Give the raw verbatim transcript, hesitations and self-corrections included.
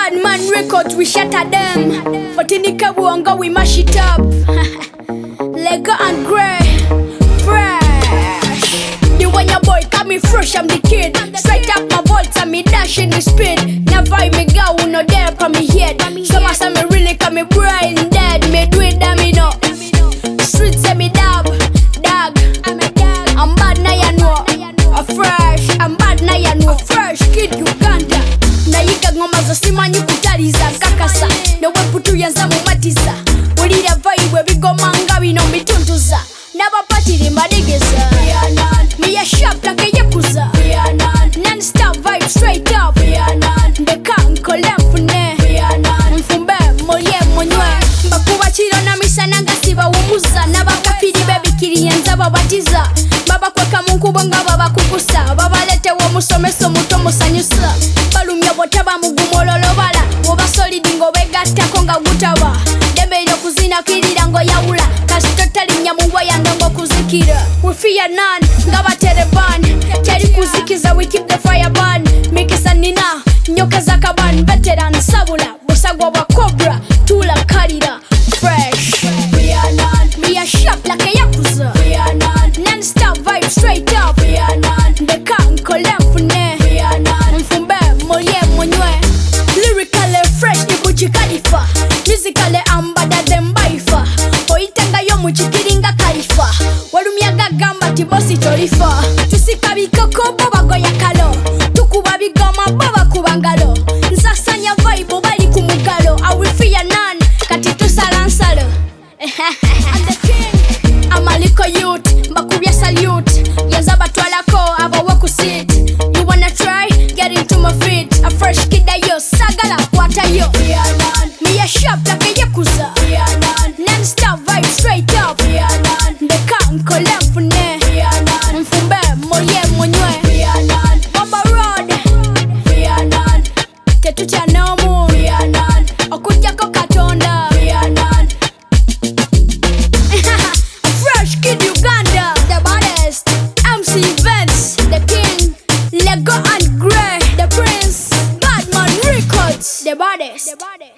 Badman Records, we shatter them. For Tinika Buongo, we mash it up. Lego and Grey, fresh. The one your boy got me fresh, I'm the kid. Straight up my vault, and me dash in the speed. Never me go, no dare for me head. So much me really got me brain dead. Me do it, damn me no. Streets say me dab, dog. I'm bad now you know. A fresh, I'm bad now you know. Fresh kid Uganda. Na yiga ngoma zo simanyi kutaliza kakasa. No we putu yanza mumatiza. Ulira vibe bigoma nga bino mituntuza. Naba patiri madigeza. Me a shop like a yakuza. Non-stop vibe straight up. The can't collapse. Mfumbe moye monywe. Bakuba chiro na misana ngasiba umuza. Naba kapiri baby kiri yanza babatiza. Baba kweka mungu bonga baba kukusa. Baba lete wo musomeso muto musanyusa. Balumya botaba mugumololo bala. Woba solid ngo begata konga gutaba. Dembe yo kuzina kirira ngo yaula. Kasi totali nyamuwa yange ngo kuzikira. We fear none, ngaba teleban. Teri kuzikiza we keep the fire burn. Mikisa nina, nyoka zakaban. Veteran sabula, busagwa wa cobra. Tula karira, fresh. We are none, me a shop like a yakuza. We are none, non-stop vibe straight up. We are none, the can't collapse. We are none, mfumbe moye monywe. Lyrically fresh ni buchi kalifa. Musically I'm better than baifa. Oitenga yo muchikiringa kalifa. Walumyaga gamba tibosi chorifa. Tusikabika ko baba goya kalo. Tukuba bigoma baba kubangalo. Nsasanya vibe bali kumugalo. I will fear none. Kati tusalansalo. I'm the king. I'm a little youth. Bakubya salute. Yazaba twalako aba wakusit. You wanna try? Get into my feet. A fresh kid ayo sagala kwata yo. We are none. Me a shop like a yakuza. We are none. Non-stop vibe straight up. We are none. The can't collapse. We are none. Mfumbe moye monywe. We are none. Baba road. We are none. Tetucha nomu. We are none. Okujako katonda. We are none. A fresh kid Uganda. The baddest. M C Vince. The king. Lego and Grey. The prince. Badman Records. The baddest. The baddest.